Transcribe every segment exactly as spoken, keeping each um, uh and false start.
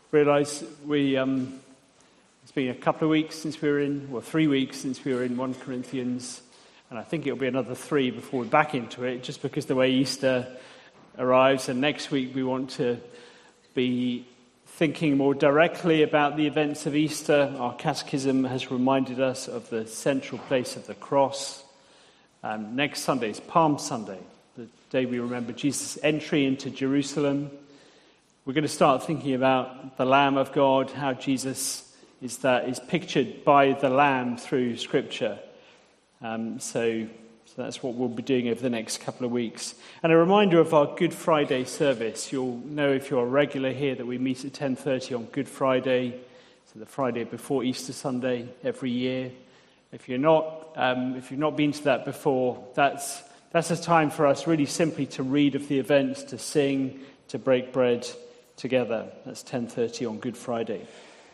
realise we um, it's been a couple of weeks since we were in, well, three weeks since we were in First Corinthians, and I think it'll be another three before we're back into it, just because the way Easter arrives. And next week we want to be thinking more directly about the events of Easter. Our catechism has reminded us of the central place of the cross. Um, next Sunday is Palm Sunday, the day we remember Jesus' entry into Jerusalem. We're going to start thinking about the Lamb of God, how Jesus is that is pictured by the Lamb through Scripture. Um, so, so that's what we'll be doing over the next couple of weeks. And a reminder of our Good Friday service. You'll know if you're a regular here that we meet at ten thirty on Good Friday, so the Friday before Easter Sunday every year. If you're not, um, if you've not been to that before, that's that's a time for us really simply to read of the events, to sing, to break bread together. That's ten thirty on Good Friday.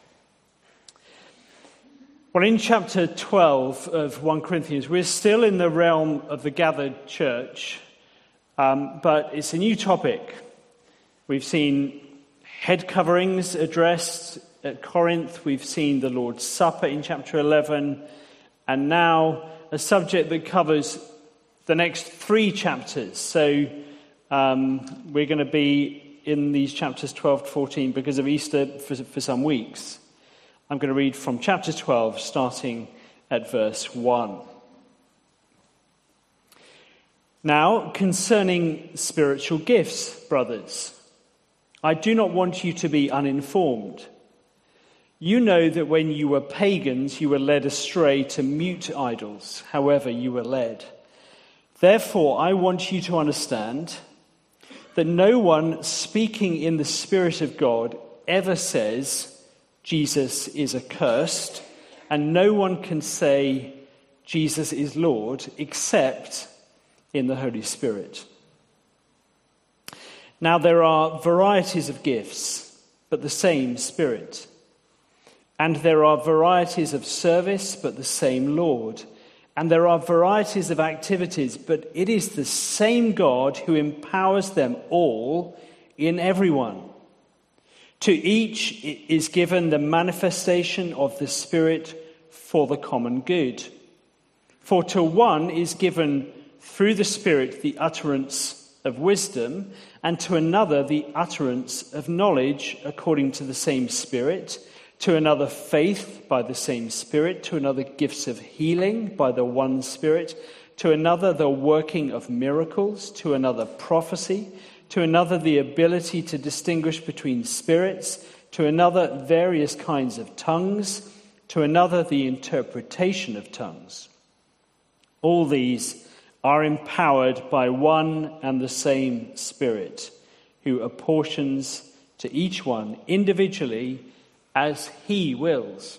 Well, in chapter twelve of First Corinthians, we're still in the realm of the gathered church, um, but it's a new topic. We've seen head coverings addressed at Corinth. We've seen the Lord's Supper in chapter eleven, and now a subject that covers the next three chapters. So um, we're going to be in these chapters twelve to fourteen because of Easter for, for some weeks. I'm going to read from chapter twelve, starting at verse one. Now, concerning spiritual gifts, brothers, I do not want you to be uninformed. You know that when you were pagans, you were led astray to mute idols, however you were led. Therefore, I want you to understand that no one speaking in the Spirit of God ever says Jesus is accursed, and no one can say Jesus is Lord except in the Holy Spirit. Now there are varieties of gifts, but the same Spirit. And there are varieties of service, but the same Lord. And there are varieties of activities, but it is the same God who empowers them all in everyone. To each is given the manifestation of the Spirit for the common good. For to one is given through the Spirit the utterance of wisdom, and to another the utterance of knowledge according to the same Spirit, to another faith by the same Spirit, to another gifts of healing by the one Spirit, to another the working of miracles, to another prophecy, to another the ability to distinguish between spirits, to another various kinds of tongues, to another the interpretation of tongues. All these are empowered by one and the same Spirit, who apportions to each one individually as he wills.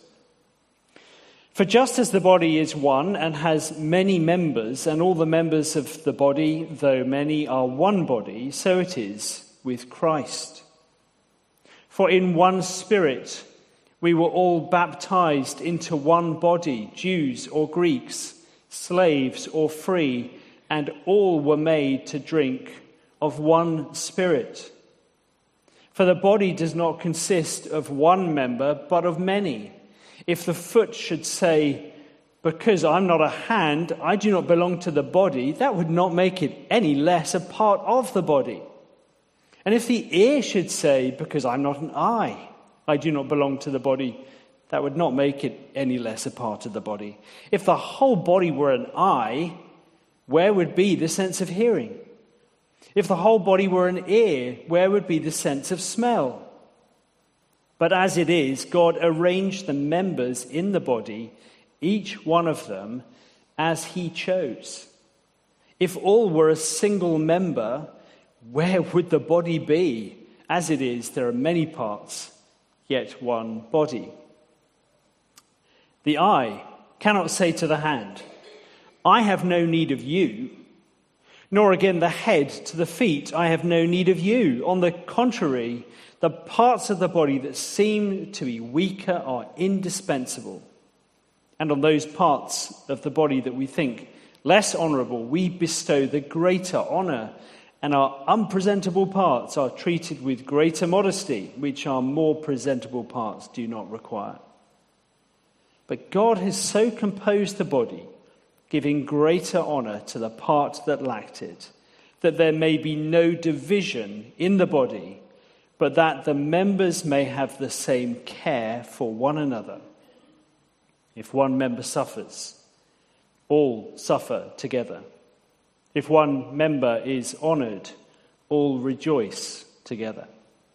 For just as the body is one and has many members, and all the members of the body, though many, are one body, so it is with Christ. For in one Spirit we were all baptized into one body, Jews or Greeks, slaves or free, and all were made to drink of one Spirit. For the body does not consist of one member, but of many. If the foot should say, because I'm not a hand, I do not belong to the body, that would not make it any less a part of the body. And if the ear should say, because I'm not an eye, I do not belong to the body, that would not make it any less a part of the body. If the whole body were an eye, where would be the sense of hearing? If the whole body were an ear, where would be the sense of smell? But as it is, God arranged the members in the body, each one of them, as he chose. If all were a single member, where would the body be? As it is, there are many parts, yet one body. The eye cannot say to the hand, I have no need of you, nor again the head to the feet, I have no need of you. On the contrary, the parts of the body that seem to be weaker are indispensable. And on those parts of the body that we think less honorable, we bestow the greater honor. and our unpresentable parts are treated with greater modesty, which our more presentable parts do not require. But God has so composed the body, giving greater honor to the part that lacked it, that there may be no division in the body, but that the members may have the same care for one another. If one member suffers, all suffer together. If one member is honored, all rejoice together.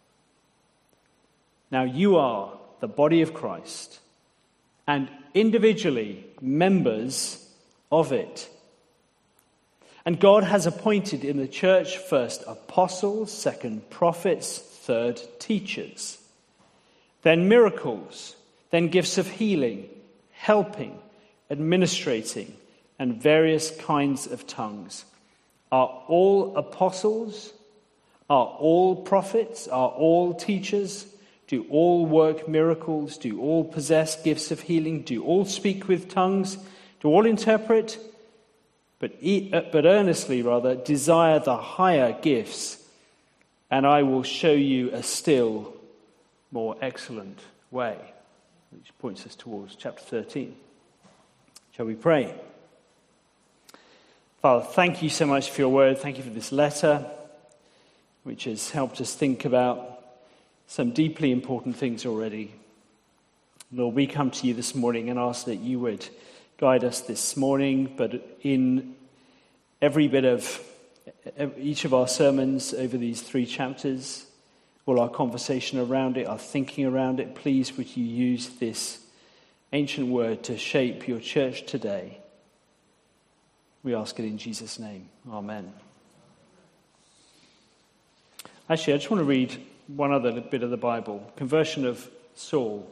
Now you are the body of Christ, and individually members of it. And God has appointed in the church first apostles, second prophets, third teachers, then miracles, then gifts of healing, helping, administrating, and various kinds of tongues. Are all apostles? Are all prophets? Are all teachers? Do all work miracles? Do all possess gifts of healing? Do all speak with tongues? Do all interpret? But, but earnestly, rather, desire the higher gifts, and I will show you a still more excellent way. Which points us towards chapter thirteen. Shall we pray? Father, thank you so much for your word. Thank you for this letter, which has helped us think about some deeply important things already. Lord, we come to you this morning and ask that you would guide us this morning, but in every bit of each of our sermons over these three chapters, all our conversation around it, our thinking around it, please would you use this ancient word to shape your church today. We ask it in Jesus' name. Amen. Actually, I just want to read one other bit of the Bible. Conversion of Saul.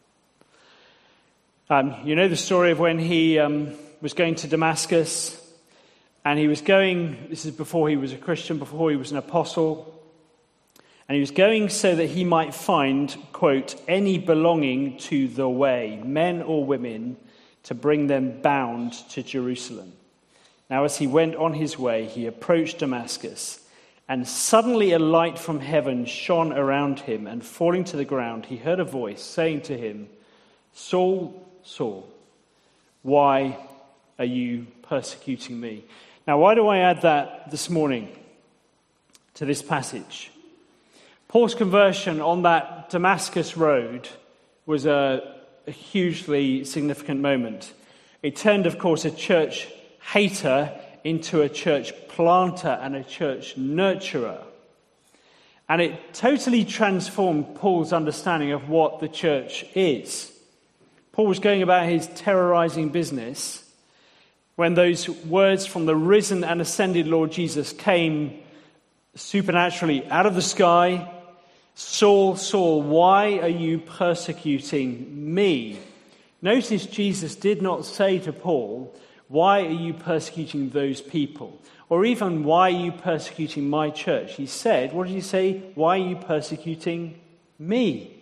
Um, you know the story of when he um, was going to Damascus, and he was going, this is before he was a Christian, before he was an apostle, and he was going so that he might find, quote, any belonging to the way, men or women, to bring them bound to Jerusalem. Now as he went on his way, he approached Damascus, and suddenly a light from heaven shone around him, and falling to the ground, he heard a voice saying to him, Saul, Saul, why are you persecuting me? Now, why do I add that this morning to this passage? Paul's conversion on that Damascus road was a, a hugely significant moment. It turned, of course, a church hater into a church planter and a church nurturer. And it totally transformed Paul's understanding of what the church is. Paul was going about his terrorizing business when those words from the risen and ascended Lord Jesus came supernaturally out of the sky. Saul, Saul, why are you persecuting me? Notice Jesus did not say to Paul, why are you persecuting those people? Or even, why are you persecuting my church? He said, what did he say? Why are you persecuting me?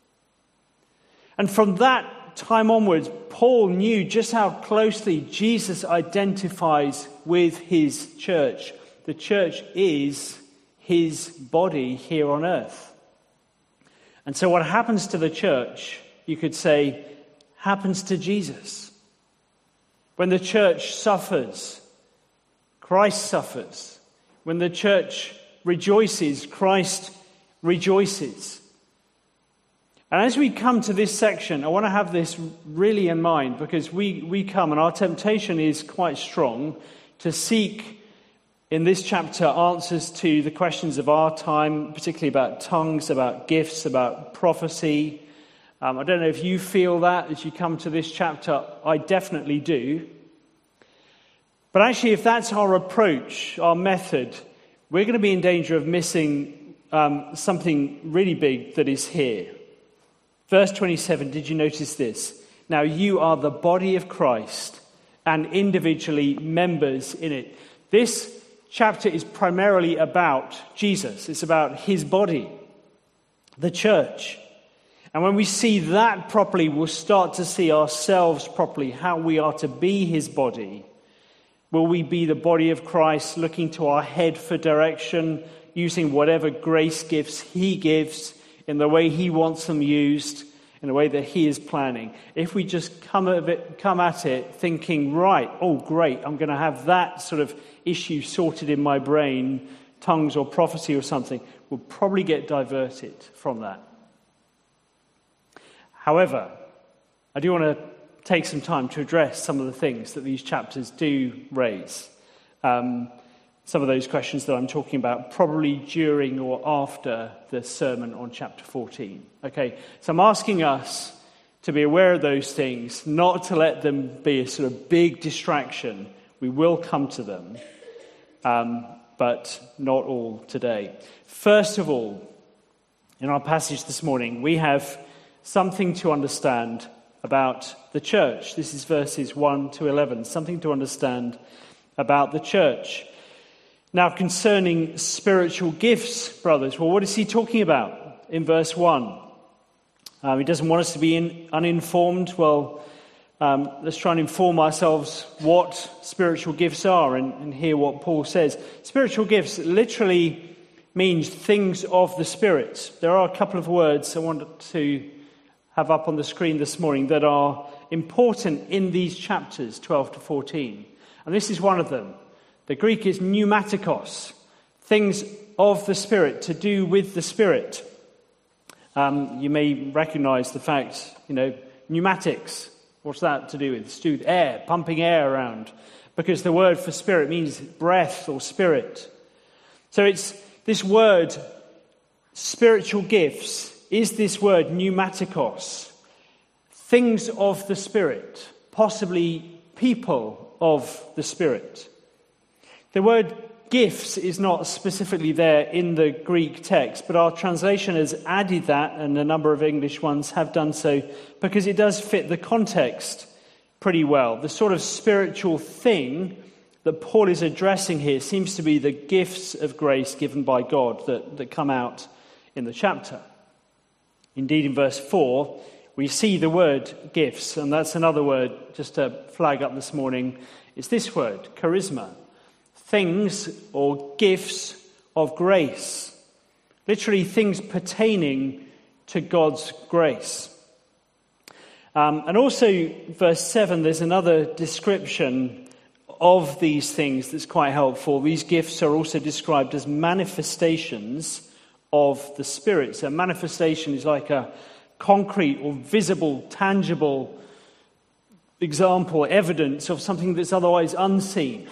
And from that time onwards, Paul knew just how closely Jesus identifies with his church. The church is his body here on earth. And so what happens to the church, you could say, happens to Jesus. When the church suffers, Christ suffers. When the church rejoices, Christ rejoices. And as we come to this section, I want to have this really in mind, because we, we come, and our temptation is quite strong, to seek in this chapter answers to the questions of our time, particularly about tongues, about gifts, about prophecy. Um, I don't know if you feel that as you come to this chapter. I definitely do. But actually, if that's our approach, our method, we're going to be in danger of missing um, something really big that is here. Verse twenty-seven, did you notice this? Now you are the body of Christ and individually members in it. This chapter is primarily about Jesus. It's about his body, the church. And when we see that properly, we'll start to see ourselves properly, how we are to be his body. Will we be the body of Christ, looking to our head for direction, using whatever grace gifts he gives in the way he wants them used, in the way that he is planning? If we just come at it, come at it thinking, right, oh great, I'm going to have that sort of issue sorted in my brain, tongues or prophecy or something, we'll probably get diverted from that. However, I do want to take some time to address some of the things that these chapters do raise. Um, some of those questions that I'm talking about, probably during or after the sermon on chapter fourteen. Okay, so I'm asking us to be aware of those things, not to let them be a sort of big distraction. We will come to them, um, but not all today. First of all, in our passage this morning, we have something to understand about the church. This is verses one to eleven, something to understand about the church. Now, concerning spiritual gifts, brothers, well, what is he talking about in verse one? Um, he doesn't want us to be in, uninformed. Well, um, let's try and inform ourselves what spiritual gifts are and, and hear what Paul says. Spiritual gifts literally means things of the Spirit. There are a couple of words I want to have up on the screen this morning that are important in these chapters, twelve to fourteen. And this is one of them. The Greek is pneumatikos, things of the Spirit, to do with the Spirit. Um, you may recognize the fact, you know, pneumatics. What's that to do with? It's to do with air, pumping air around. Because the word for spirit means breath or spirit. So it's this word, spiritual gifts, is this word pneumatikos, things of the Spirit, possibly people of the Spirit. The word gifts is not specifically there in the Greek text, but our translation has added that, and a number of English ones have done so, because it does fit the context pretty well. The sort of spiritual thing that Paul is addressing here seems to be the gifts of grace given by God that, that come out in the chapter. Indeed, in verse four, we see the word gifts, and that's another word, just to flag up this morning, it's this word, charisma. Things or gifts of grace. Literally things pertaining to God's grace. Um, and also, verse seven, there's another description of these things that's quite helpful. These gifts are also described as manifestations of the Spirit. So manifestation is like a concrete or visible, tangible example, evidence of something that's otherwise unseen.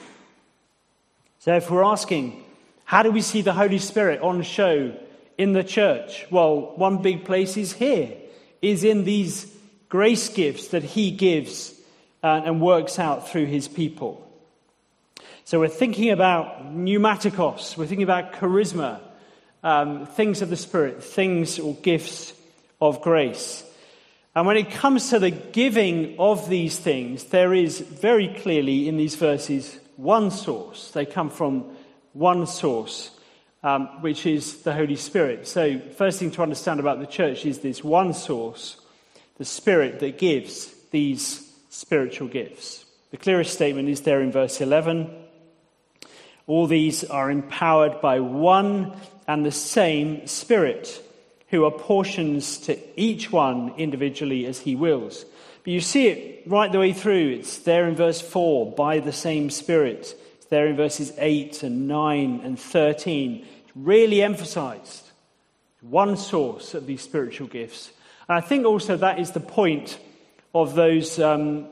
So if we're asking, how do we see the Holy Spirit on show in the church? Well, one big place is here, is in these grace gifts that he gives uh, and works out through his people. So we're thinking about pneumatikos, we're thinking about charisma, um, things of the Spirit, things or gifts of grace. And when it comes to the giving of these things, there is very clearly in these verses one source. They come from one source, um, which is the Holy Spirit. So first thing to understand about the church is this one source, the Spirit that gives these spiritual gifts. The clearest statement is there in verse eleven. All these are empowered by one and the same Spirit, who apportions to each one individually as he wills. But you see it right the way through. It's there in verse four, by the same Spirit. It's there in verses eight and nine and thirteen. It's really emphasized. One source of these spiritual gifts. And I think also that is the point of those um,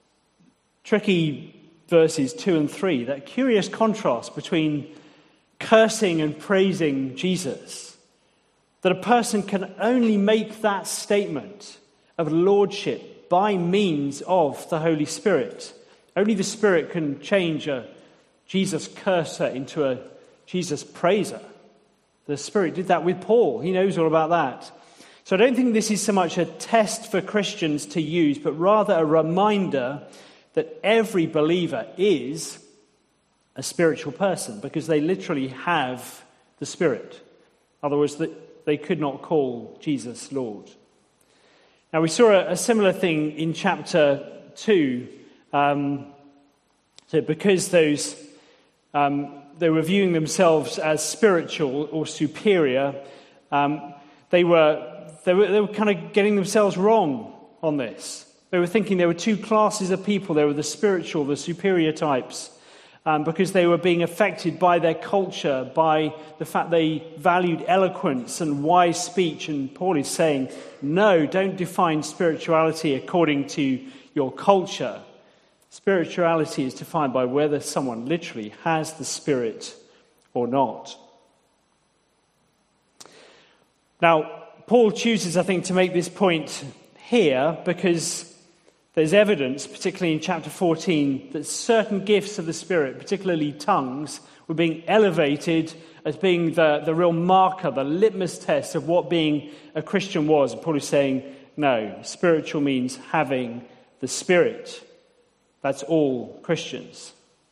tricky verses two and three. That curious contrast between cursing and praising Jesus. That a person can only make that statement of lordship by means of the Holy Spirit. Only the Spirit can change a Jesus curser into a Jesus praiser. The Spirit did that with Paul. He knows all about that. So I don't think this is so much a test for Christians to use, but rather a reminder that every believer is a spiritual person, because they literally have the Spirit. Otherwise, they could not call Jesus Lord. Now, we saw a, a similar thing in chapter two. Um, So because those um, they were viewing themselves as spiritual or superior, um, they were they were they were kind of getting themselves wrong on this. They were thinking there were two classes of people. There were the spiritual, the superior types, um, because they were being affected by their culture, by the fact they valued eloquence and wise speech. And Paul is saying, no, don't define spirituality according to your culture. Spirituality is defined by whether someone literally has the Spirit or not. Now, Paul chooses, I think, to make this point here because there's evidence, particularly in chapter fourteen, that certain gifts of the Spirit, particularly tongues, were being elevated as being the, the real marker, the litmus test of what being a Christian was. And Paul is saying, no, spiritual means having the Spirit. That's all Christians.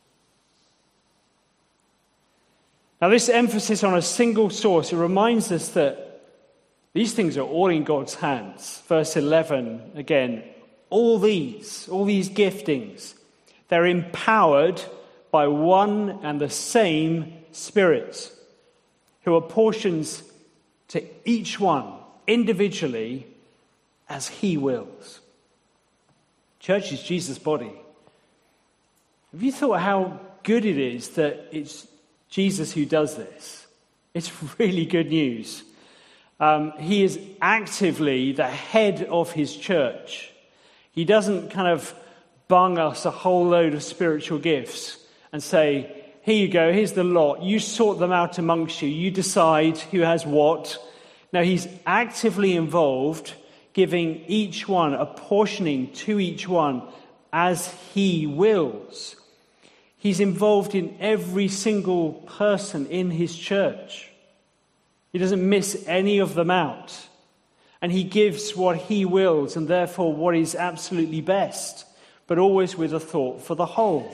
Now, this emphasis on a single source, it reminds us that these things are all in God's hands. Verse eleven, again, all these, all these giftings, they're empowered by one and the same Spirit, who apportions to each one individually as he wills. Church is Jesus' body. Have you thought how good it is that it's Jesus who does this? It's really good news. Um, he is actively the head of his church. He doesn't kind of bung us a whole load of spiritual gifts and say, here you go, here's the lot. You sort them out amongst you. You decide who has what. No, he's actively involved, giving each one, apportioning to each one as he wills. He's involved in every single person in his church. He doesn't miss any of them out. And he gives what he wills, and therefore what is absolutely best, but always with a thought for the whole.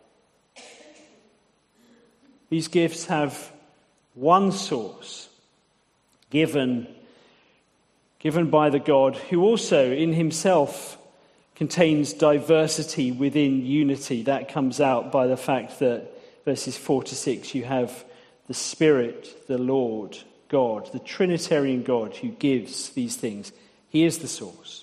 These gifts have one source, given, given by the God who also in himself contains diversity within unity. That comes out by the fact that verses four to six, you have the Spirit, the Lord, God, the Trinitarian God who gives these things. He is the source.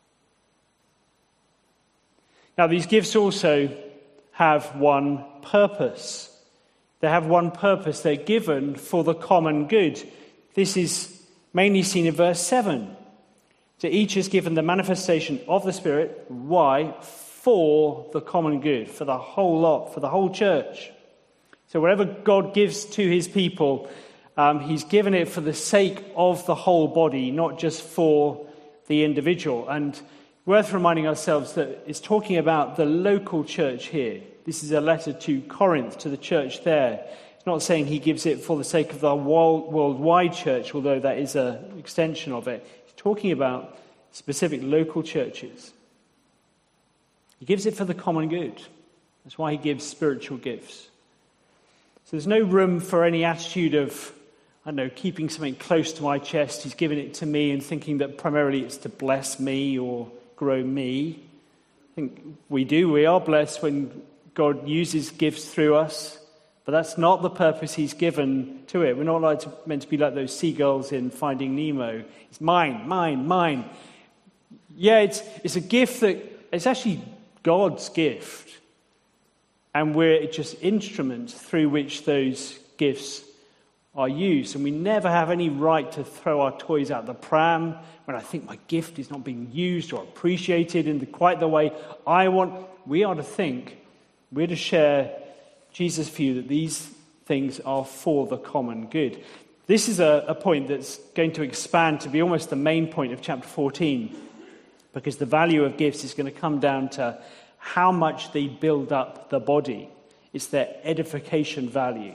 Now, these gifts also have one purpose. They have one purpose. They're given for the common good. This is mainly seen in verse seven. To each is given the manifestation of the Spirit. Why? For the common good, for the whole lot, for the whole church. So whatever God gives to his people, um, he's given it for the sake of the whole body, not just for the individual. And worth reminding ourselves that it's talking about the local church here. This is a letter to Corinth, to the church there. It's not saying he gives it for the sake of the worldwide church, although that is an extension of it. He's talking about specific local churches. He gives it for the common good. That's why he gives spiritual gifts. So there's no room for any attitude of, I don't know, keeping something close to my chest. He's given it to me and thinking that primarily it's to bless me or grow me. I think we do. We are blessed when God uses gifts through us. But that's not the purpose he's given to it. We're not like to, meant to be like those seagulls in Finding Nemo. It's mine, mine, mine. Yeah, it's it's a gift that, it's actually God's gift. And we're just instruments through which those gifts are used. And we never have any right to throw our toys out the pram when I think my gift is not being used or appreciated in the, quite the way I want. We are to think, we're to share Jesus' view that these things are for the common good. This is a, a point that's going to expand to be almost the main point of chapter fourteen, because the value of gifts is going to come down to how much they build up the body. It's their edification value.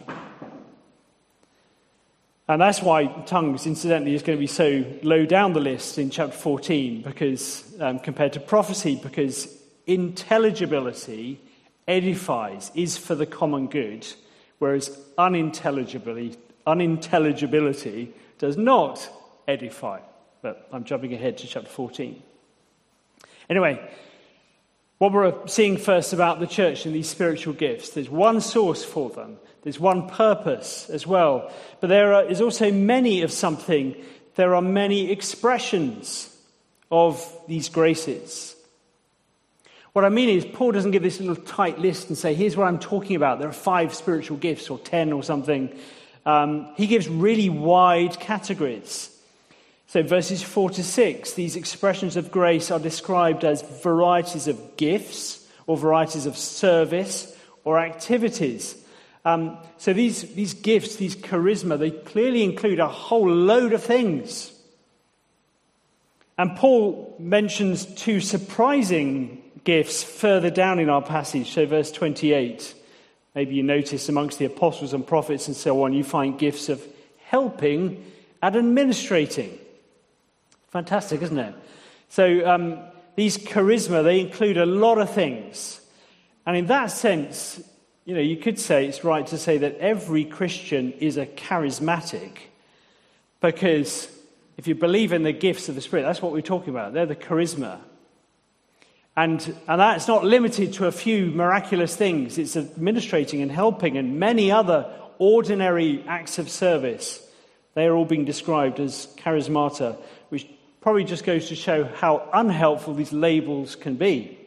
And that's why tongues, incidentally, is going to be so low down the list in chapter fourteen, because um, compared to prophecy, because intelligibility edifies, is for the common good, whereas unintelligibility, unintelligibility does not edify. But I'm jumping ahead to chapter fourteen. Anyway, What we're seeing first about the church and these spiritual gifts, there's one source for them. There's one purpose as well. But there are, is also many of something. There are many expressions of these graces. What I mean is, Paul doesn't give this little tight list and say, here's what I'm talking about. There are five spiritual gifts or ten or something. Um, he gives really wide categories. So verses four to six, these expressions of grace are described as varieties of gifts or varieties of service or activities. Um, so these, these gifts, these charisma, they clearly include a whole load of things. And Paul mentions two surprising gifts further down in our passage. So verse twenty-eight, maybe you notice amongst the apostles and prophets and so on, you find gifts of helping and administrating. Fantastic, isn't it? So um, these charisma, they include a lot of things. And in that sense, you know, you could say it's right to say that every Christian is a charismatic, because if you believe in the gifts of the Spirit, that's what we're talking about. They're the charisma. And, and that's not limited to a few miraculous things. It's administrating and helping and many other ordinary acts of service. They are all being described as charismata, which probably just goes to show how unhelpful these labels can be.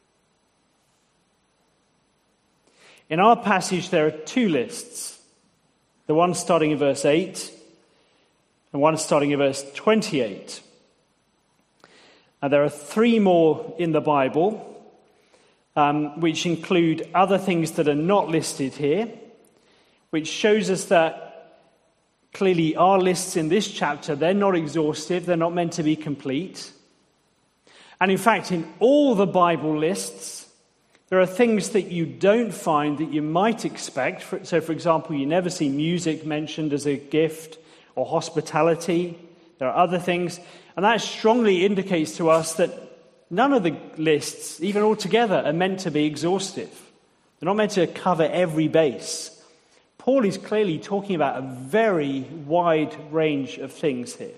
In our passage, there are two lists. The one starting in verse eight and one starting in verse twenty-eight. And there are three more in the Bible, um, which include other things that are not listed here, which shows us that clearly our lists in this chapter, they're not exhaustive, they're not meant to be complete. And in fact, in all the Bible lists, there are things that you don't find that you might expect. So, for example, you never see music mentioned as a gift or hospitality. There are other things. And that strongly indicates to us that none of the lists, even altogether, are meant to be exhaustive. They're not meant to cover every base. Paul is clearly talking about a very wide range of things here.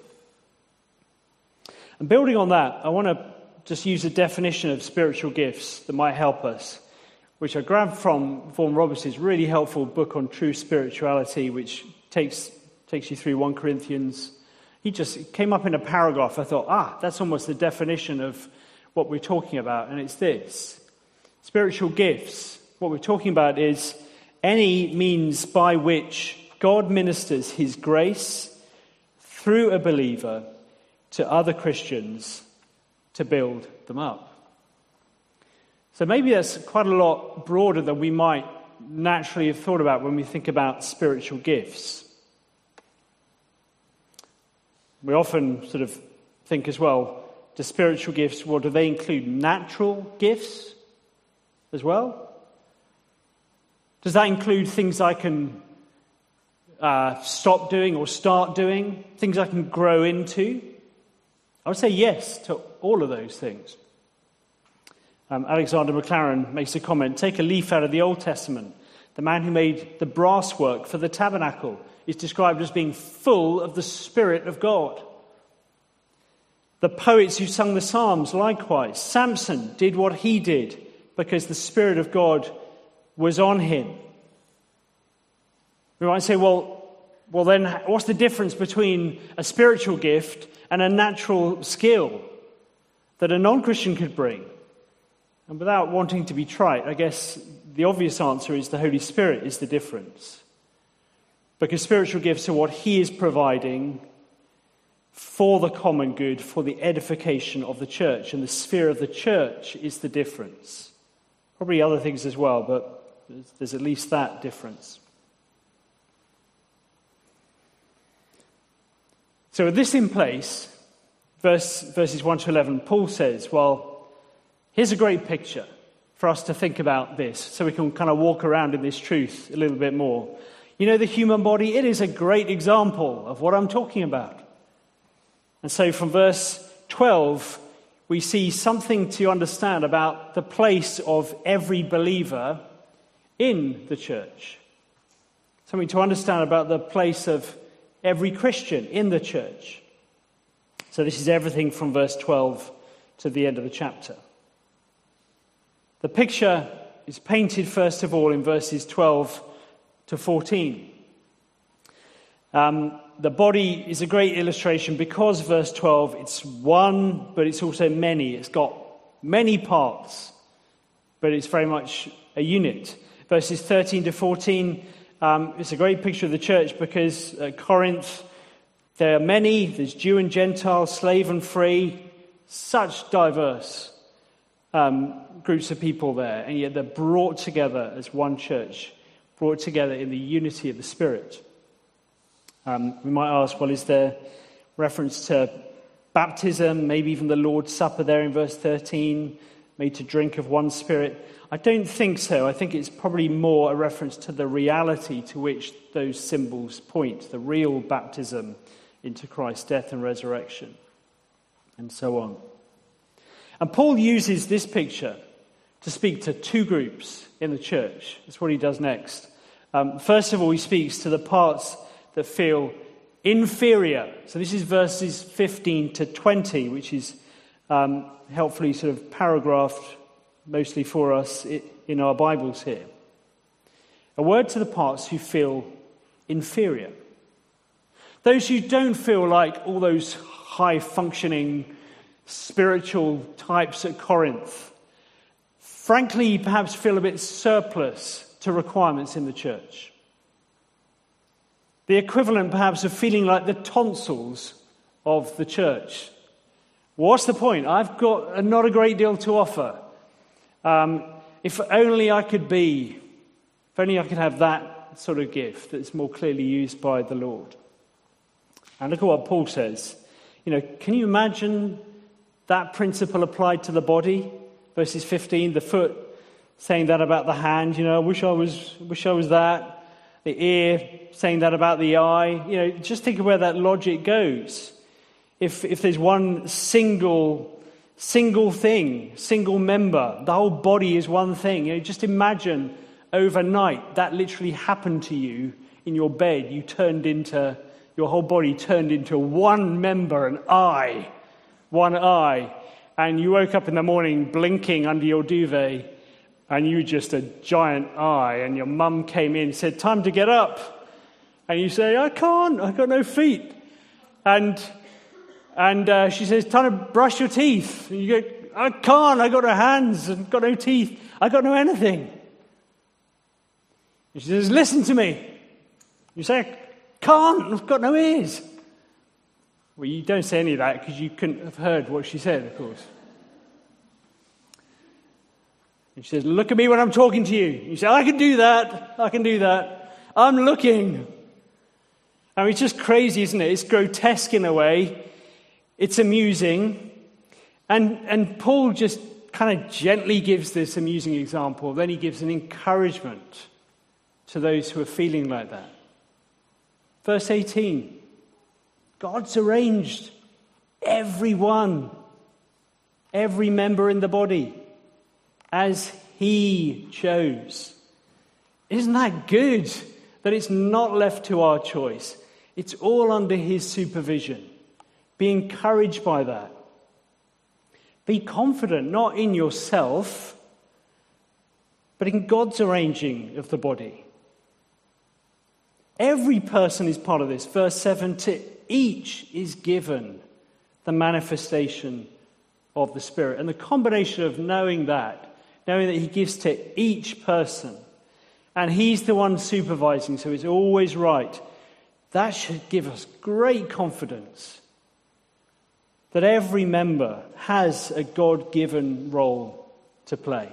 And building on that, I want to just use a definition of spiritual gifts that might help us, which I grabbed from Vaughan Roberts' really helpful book on true spirituality, which takes takes you through First Corinthians. He just came up in a paragraph. I thought, ah, that's almost the definition of what we're talking about, and it's this. Spiritual gifts, what we're talking about is any means by which God ministers his grace through a believer to other Christians to build them up. So maybe that's quite a lot broader than we might naturally have thought about when we think about spiritual gifts. We often sort of think as well, do spiritual gifts, well, do they include natural gifts as well? Does that include things I can uh, stop doing or start doing, things I can grow into? I would say yes to all of those things. Um, Alexander MacLaren makes a comment, take a leaf out of the Old Testament. The man who made the brass work for the tabernacle is described as being full of the Spirit of God. The poets who sung the Psalms, likewise. Samson did what he did because the Spirit of God was on him. We might say, well, well then what's the difference between a spiritual gift and a natural skill that a non-Christian could bring? And without wanting to be trite, I guess the obvious answer is the Holy Spirit is the difference. Because spiritual gifts are what he is providing for the common good, for the edification of the church. And the sphere of the church is the difference. Probably other things as well, but there's at least that difference. So with this in place, verse, verses one to eleven, Paul says, well, here's a great picture for us to think about this, so we can kind of walk around in this truth a little bit more. You know, the human body, it is a great example of what I'm talking about. And so from verse twelve, we see something to understand about the place of every believer in the church. Something to understand about the place of every Christian in the church. So this is everything from verse twelve to the end of the chapter. The picture is painted, first of all, in verses twelve to fourteen. Um, the body is a great illustration because, verse twelve, it's one, but it's also many. It's got many parts, but it's very much a unit. Verses thirteen to fourteen, um, it's a great picture of the church because at Corinth, there are many, there's Jew and Gentile, slave and free, such diverse um, groups of people there, and yet they're brought together as one church, brought together in the unity of the Spirit. Um, we might ask, well, is there reference to baptism, maybe even the Lord's Supper there in verse thirteen, made to drink of one Spirit? I don't think so. I think it's probably more a reference to the reality to which those symbols point, the real baptism into Christ's death and resurrection, and so on. And Paul uses this picture to speak to two groups in the church. That's what he does next. Um, first of all, he speaks to the parts that feel inferior. So this is verses fifteen to twenty, which is um, helpfully sort of paragraphed mostly for us in our Bibles here. A word to the parts who feel inferior. Those who don't feel like all those high-functioning spiritual types at Corinth. Frankly, perhaps feel a bit surplus to requirements in the church. The equivalent, perhaps, of feeling like the tonsils of the church. What's the point? I've got not a great deal to offer. Um, if only I could be, if only I could have that sort of gift that's more clearly used by the Lord. And look at what Paul says. You know, can you imagine that principle applied to the body? Verses fifteen, the foot saying that about the hand. You know, I wish I was, wish I was that. The ear saying that about the eye. You know, just think of where that logic goes. If if there's one single single thing, single member, the whole body is one thing. You know, just imagine overnight that literally happened to you in your bed. You turned into, your whole body turned into one member, an eye, one eye. And you woke up in the morning blinking under your duvet, and you were just a giant eye, and your mum came in and said, time to get up. And you say, I can't, I've got no feet. And and uh, she says, time to brush your teeth. And you go, I can't, I've got no hands, and got no teeth, I've got no anything. And she says, listen to me. You say, I can't, I've got no ears. Well, you don't say any of that because you couldn't have heard what she said, of course. And she says, look at me when I'm talking to you. You say, I can do that. I can do that. I'm looking. I mean, it's just crazy, isn't it? It's grotesque in a way. It's amusing. And, and Paul just kind of gently gives this amusing example. Then he gives an encouragement to those who are feeling like that. Verse eighteen. God's arranged everyone, every member in the body, as he chose. Isn't that good? That it's not left to our choice. It's all under his supervision. Be encouraged by that. Be confident, not in yourself, but in God's arranging of the body. Every person is part of this. Verse seven, to each is given the manifestation of the Spirit. And the combination of knowing that, knowing that he gives to each person, and he's the one supervising, so it's always right, that should give us great confidence that every member has a God-given role to play.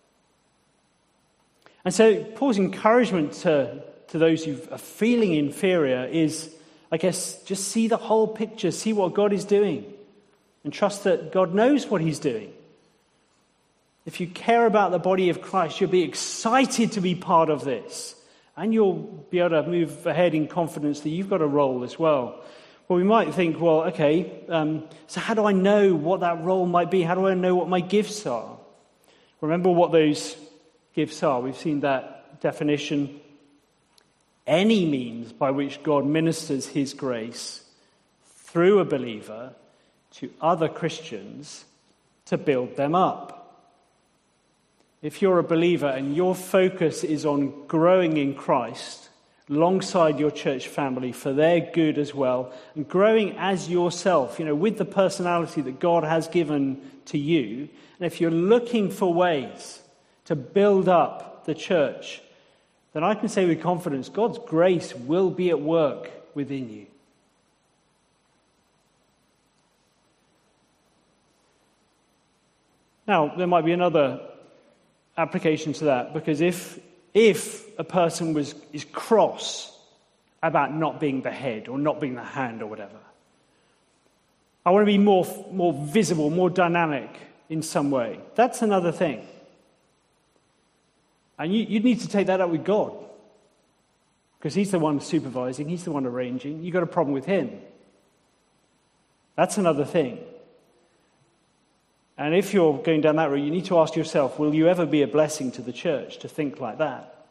And so Paul's encouragement to, to those who are feeling inferior is, I guess, just see the whole picture, see what God is doing, and trust that God knows what he's doing. If you care about the body of Christ, you'll be excited to be part of this. And you'll be able to move ahead in confidence that you've got a role as well. Well, we might think, well, okay, um, so how do I know what that role might be? How do I know what my gifts are? Remember what those gifts are. We've seen that definition. Any means by which God ministers his grace through a believer to other Christians to build them up. if you're a believer and your focus is on growing in Christ, alongside your church family for their good as well, and growing as yourself, you know, with the personality that God has given to you, and if you're looking for ways to build up the church, then I can say with confidence, God's grace will be at work within you. Now, there might be another application to that, because if if a person was is cross about not being the head or not being the hand or whatever, I want to be more more visible, more dynamic in some way. That's another thing. And you, you'd need to take that up with God, because he's the one supervising, he's the one arranging. You've got a problem with him. That's another thing. And if you're going down that route, you need to ask yourself, will you ever be a blessing to the church to think like that?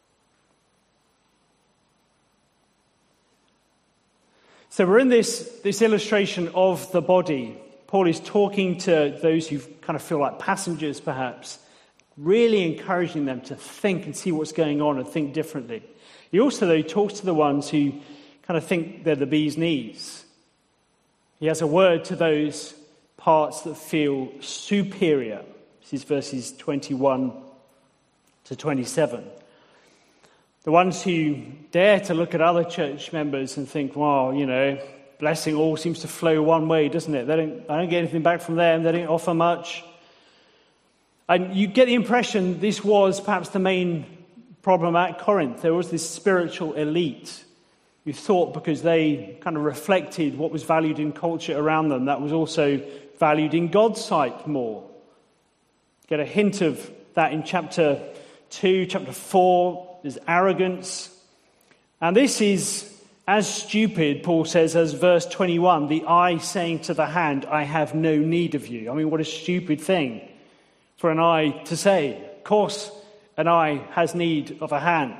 So we're in this, this illustration of the body. Paul is talking to those who kind of feel like passengers, perhaps, really encouraging them to think and see what's going on and think differently. He also, though, talks to the ones who kind of think they're the bee's knees. He has a word to those parts that feel superior. This is verses twenty-one to twenty-seven. The ones who dare to look at other church members and think, well, you know, blessing all seems to flow one way, doesn't it? They don't, I don't get anything back from them. They don't offer much. And you get the impression this was perhaps the main problem at Corinth. There was this spiritual elite who thought because they kind of reflected what was valued in culture around them, that was also valued in God's sight more. Get a hint of that in chapter two, chapter four. There's arrogance. And this is as stupid, Paul says, as verse twenty-one, the eye saying to the hand, I have no need of you. I mean, what a stupid thing for an eye to say. Of course, an eye has need of a hand.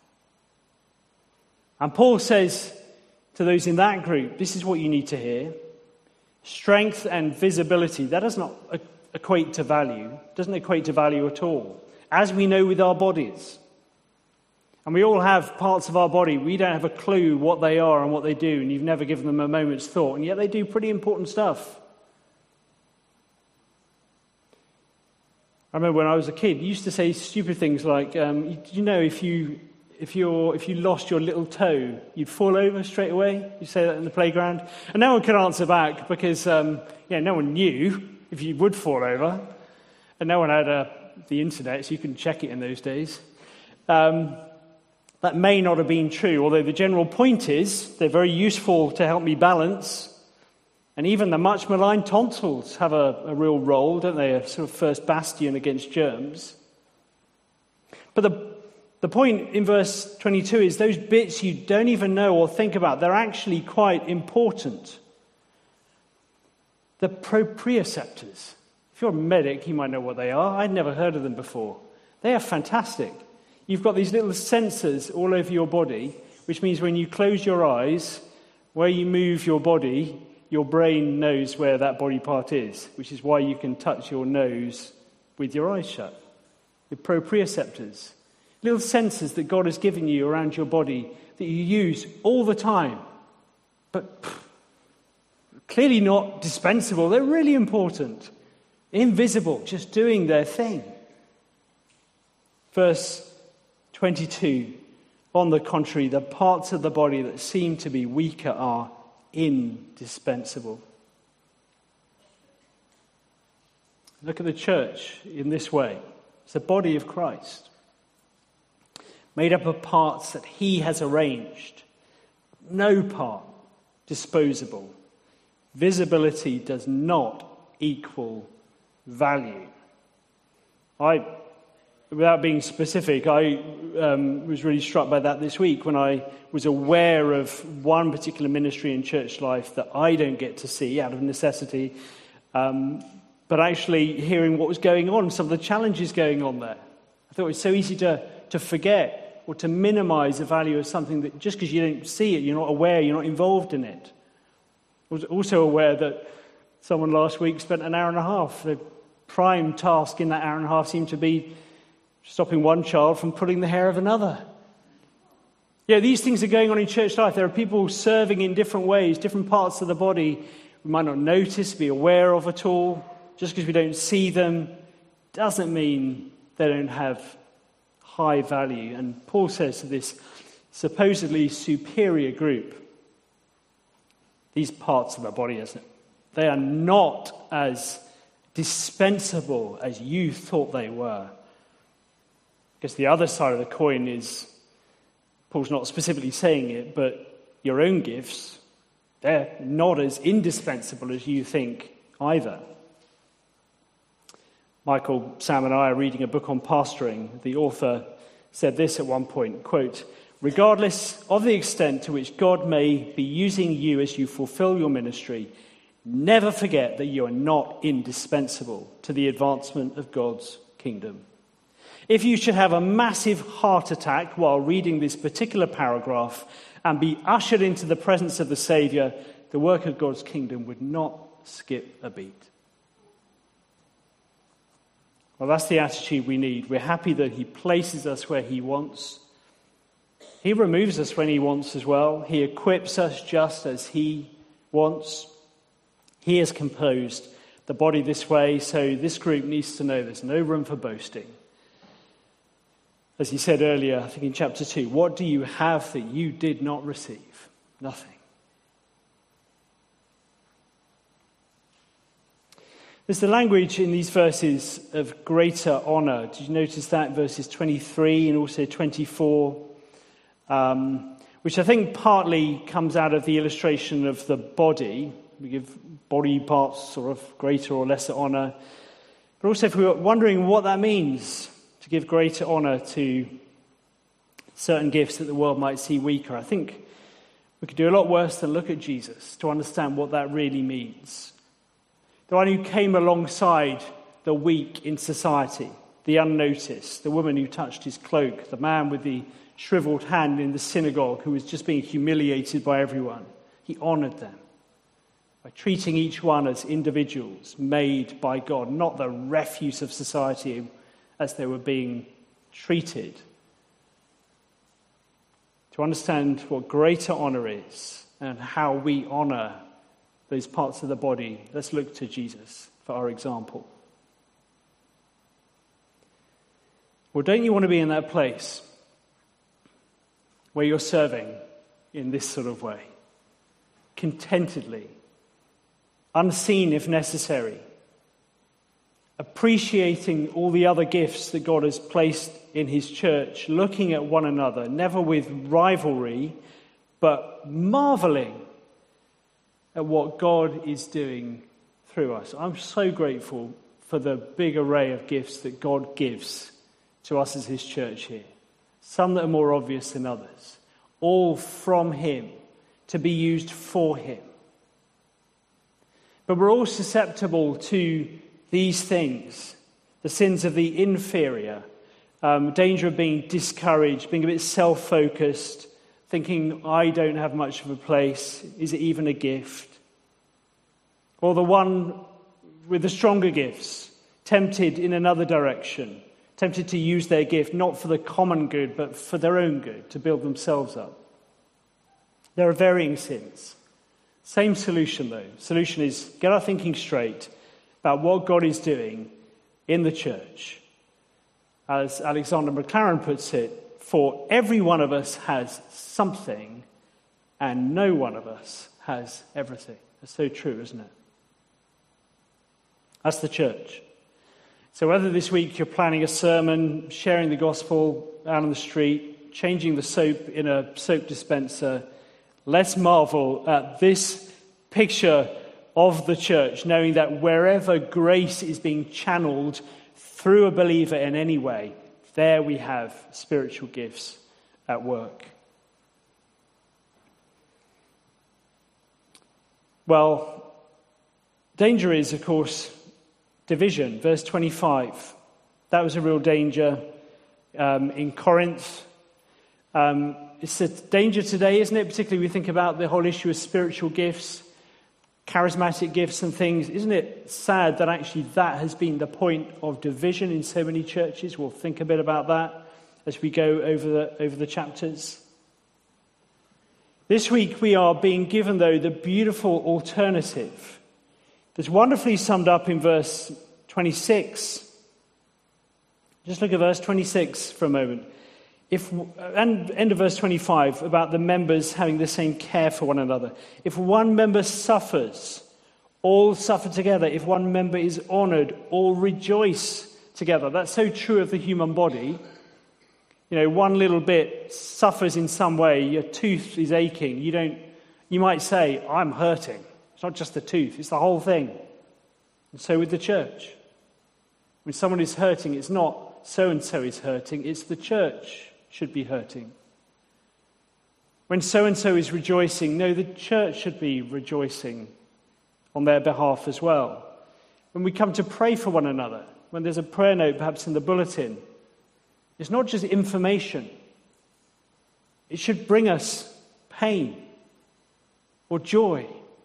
And Paul says to those in that group, this is what you need to hear. Strength and visibility, that does not equate to value, doesn't equate to value at all. As we know with our bodies. And we all have parts of our body, we don't have a clue what they are and what they do, and you've never given them a moment's thought, and yet they do pretty important stuff. I remember when I was a kid, you used to say stupid things like, um, you know, if you if you if you lost your little toe, you'd fall over straight away. You say that in the playground, and no one could answer back because um, yeah, no one knew if you would fall over, and no one had uh, the internet, so you couldn't check it in those days. Um, that may not have been true, although the general point is they're very useful to help me balance. And even the much maligned tonsils have a, a real role, don't they? A sort of first bastion against germs. But the, the point in verse twenty-two is those bits you don't even know or think about, they're actually quite important. The proprioceptors. If you're a medic, you might know what they are. I'd never heard of them before. They are fantastic. You've got these little sensors all over your body, which means when you close your eyes, where you move your body, your brain knows where that body part is, which is why you can touch your nose with your eyes shut. The proprioceptors, little sensors that God has given you around your body that you use all the time, but pff, clearly not dispensable. They're really important, invisible, just doing their thing. Verse twenty-two, on the contrary, the parts of the body that seem to be weaker are indispensable. Look at the church in this way. It's the body of Christ, made up of parts that he has arranged. No part disposable. Visibility does not equal value. I, without being specific, I um, was really struck by that this week when I was aware of one particular ministry in church life that I don't get to see out of necessity, um, but actually hearing what was going on, some of the challenges going on there. I thought it was so easy to, to forget or to minimize the value of something that just because you don't see it, you're not aware, you're not involved in it. I was also aware that someone last week spent an hour and a half, they prime task in that hour and a half seemed to be stopping one child from pulling the hair of another. Yeah, these things are going on in church life. There are people serving in different ways, different parts of the body we might not notice, be aware of at all. Just because we don't see them doesn't mean they don't have high value. And Paul says to this supposedly superior group, these parts of the body, isn't it? They are not as dispensable as you thought they were. Because the other side of the coin is, Paul's not specifically saying it, but your own gifts, they're not as indispensable as you think either. Michael, Sam and I are reading a book on pastoring. The author said this at one point, quote, "Regardless of the extent to which God may be using you as you fulfill your ministry, never forget that you are not indispensable to the advancement of God's kingdom. If you should have a massive heart attack while reading this particular paragraph and be ushered into the presence of the Saviour, the work of God's kingdom would not skip a beat." Well, that's the attitude we need. We're happy that he places us where he wants. He removes us when he wants as well. He equips us just as he wants. He has composed the body this way, so this group needs to know there's no room for boasting. As he said earlier, I think in chapter two, what do you have that you did not receive? Nothing. There's the language in these verses of greater honour. Did you notice that? Verses twenty-three and also twenty-four, um, which I think partly comes out of the illustration of the body. We give body parts sort of greater or lesser honour. But also if we were wondering what that means, to give greater honour to certain gifts that the world might see weaker, I think we could do a lot worse than look at Jesus to understand what that really means. The one who came alongside the weak in society, the unnoticed, the woman who touched his cloak, the man with the shriveled hand in the synagogue who was just being humiliated by everyone. He honoured them by treating each one as individuals made by God, not the refuse of society as they were being treated. To understand what greater honour is and how we honour those parts of the body, let's look to Jesus for our example. Well, don't you want to be in that place where you're serving in this sort of way? Contentedly, unseen if necessary, appreciating all the other gifts that God has placed in his church, looking at one another, never with rivalry, but marvelling at what God is doing through us. I'm so grateful for the big array of gifts that God gives to us as his church here. Some that are more obvious than others. All from him, to be used for him. But we're all susceptible to these things. The sins of the inferior. Um, danger of being discouraged, being a bit self-focused, thinking, I don't have much of a place. Is it even a gift? Or the one with the stronger gifts, tempted in another direction, tempted to use their gift not for the common good, but for their own good, to build themselves up. There are varying sins. Same solution, though. Solution is get our thinking straight about what God is doing in the church. As Alexander McLaren puts it, for every one of us has something, and no one of us has everything. That's so true, isn't it? That's the church. So whether this week you're planning a sermon, sharing the gospel out on the street, changing the soap in a soap dispenser, let's marvel at this picture of the church, knowing that wherever grace is being channeled through a believer in any way, there we have spiritual gifts at work. Well, danger is, of course, division. Verse twenty-five. That was a real danger um, in Corinth. Um, it's a danger today, isn't it? Particularly we think about the whole issue of spiritual gifts. charismatic gifts and things. Isn't it sad that actually that has been the point of division in so many churches? We'll think a bit about that as we go over the, over the chapters. This week we are being given, though, the beautiful alternative that's wonderfully summed up in verse twenty-six. Just look at verse twenty-six for a moment. If, and end of verse twenty-five, about the members having the same care for one another. If one member suffers, all suffer together. If one member is honoured, all rejoice together. That's so true of the human body. You know, one little bit suffers in some way, your tooth is aching. You don't, you might say, I'm hurting. It's not just the tooth, it's the whole thing. And so with the church. When someone is hurting, it's not so-and-so is hurting, it's the church should be hurting. When so-and-so is rejoicing, no, the church should be rejoicing on their behalf as well. When we come to pray for one another, when there's a prayer note perhaps in the bulletin, it's not just information. It should bring us pain or joy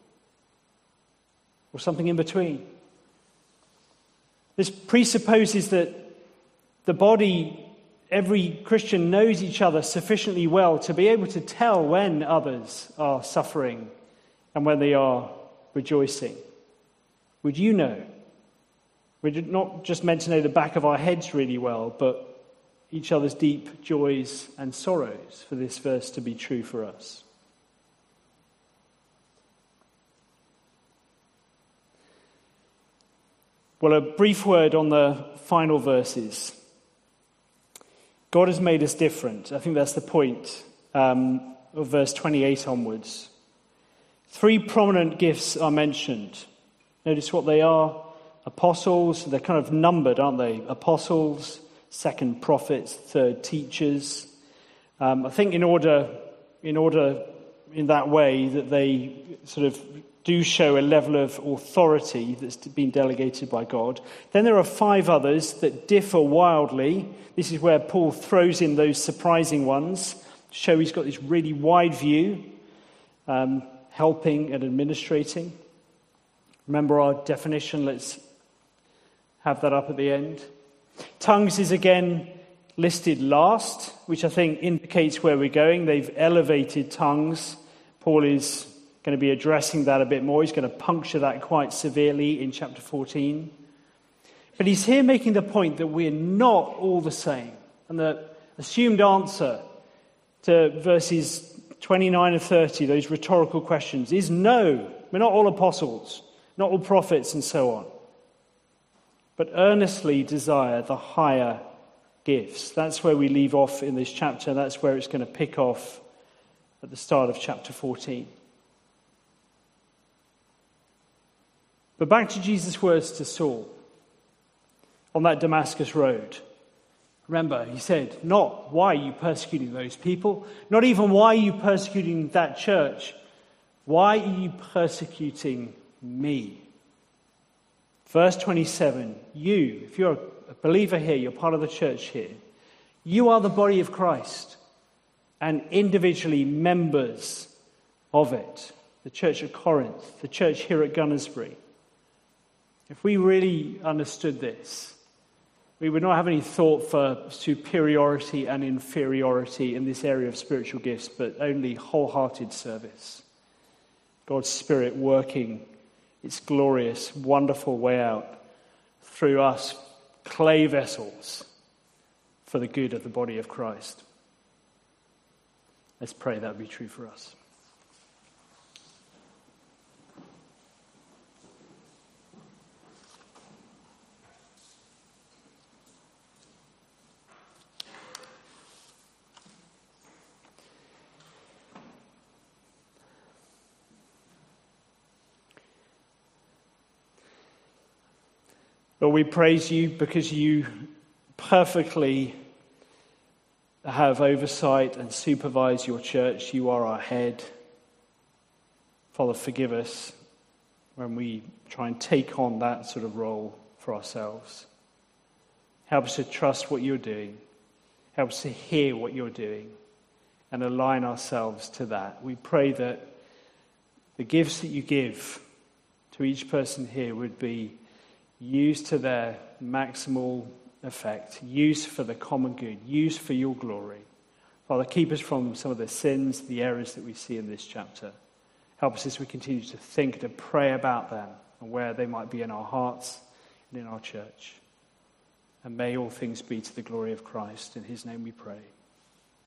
or something in between. This presupposes that the body, every Christian knows each other sufficiently well to be able to tell when others are suffering and when they are rejoicing. Would you know? We're not just meant to know the back of our heads really well, but each other's deep joys and sorrows for this verse to be true for us. Well, a brief word on the final verses. God has made us different. I think that's the point um, of verse twenty-eight onwards. Three prominent gifts are mentioned. Notice what they are. Apostles, they're kind of numbered, aren't they? Apostles, second prophets, third teachers. Um, I think in order, in order, in that way, that they sort of do show a level of authority that's been delegated by God. Then there are five others that differ wildly. This is where Paul throws in those surprising ones to show he's got this really wide view, um, helping and administrating. Remember our definition. Let's have that up at the end. Tongues is again listed last, which I think indicates where we're going. They've elevated tongues. Paul is going to be addressing that a bit more. He's going to puncture that quite severely in chapter fourteen. But he's here making the point that we're not all the same. And the assumed answer to verses twenty-nine and thirty, those rhetorical questions, is no. We're not all apostles, not all prophets, and so on. But earnestly desire the higher gifts. That's where we leave off in this chapter. That's where it's going to pick off at the start of chapter fourteen. But back to Jesus' words to Saul on that Damascus road. Remember, he said, not why are you persecuting those people, not even why are you persecuting that church, why are you persecuting me? Verse twenty-seven, you, if you're a believer here, you're part of the church here, you are the body of Christ and individually members of it. The church at Corinth, the church here at Gunnersbury. If we really understood this, we would not have any thought for superiority and inferiority in this area of spiritual gifts, but only wholehearted service. God's Spirit working its glorious, wonderful way out through us clay vessels for the good of the body of Christ. Let's pray that would be true for us. Lord, we praise you because you perfectly have oversight and supervise your church. You are our head. Father, forgive us when we try and take on that sort of role for ourselves. Help us to trust what you're doing. Help us to hear what you're doing and align ourselves to that. We pray that the gifts that you give to each person here would be used to their maximal effect, used for the common good, used for your glory. Father, keep us from some of the sins, the errors that we see in this chapter. Help us as we continue to think, to pray about them and where they might be in our hearts and in our church. And may all things be to the glory of Christ. In his name we pray.